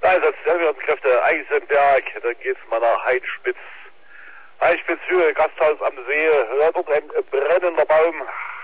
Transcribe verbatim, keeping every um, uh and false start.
Einsatzkräfte Eisenberg, dann geht's mal nach Heidspitz. Heidspitz Höhe, Gasthaus am See, dort ein brennender Baum.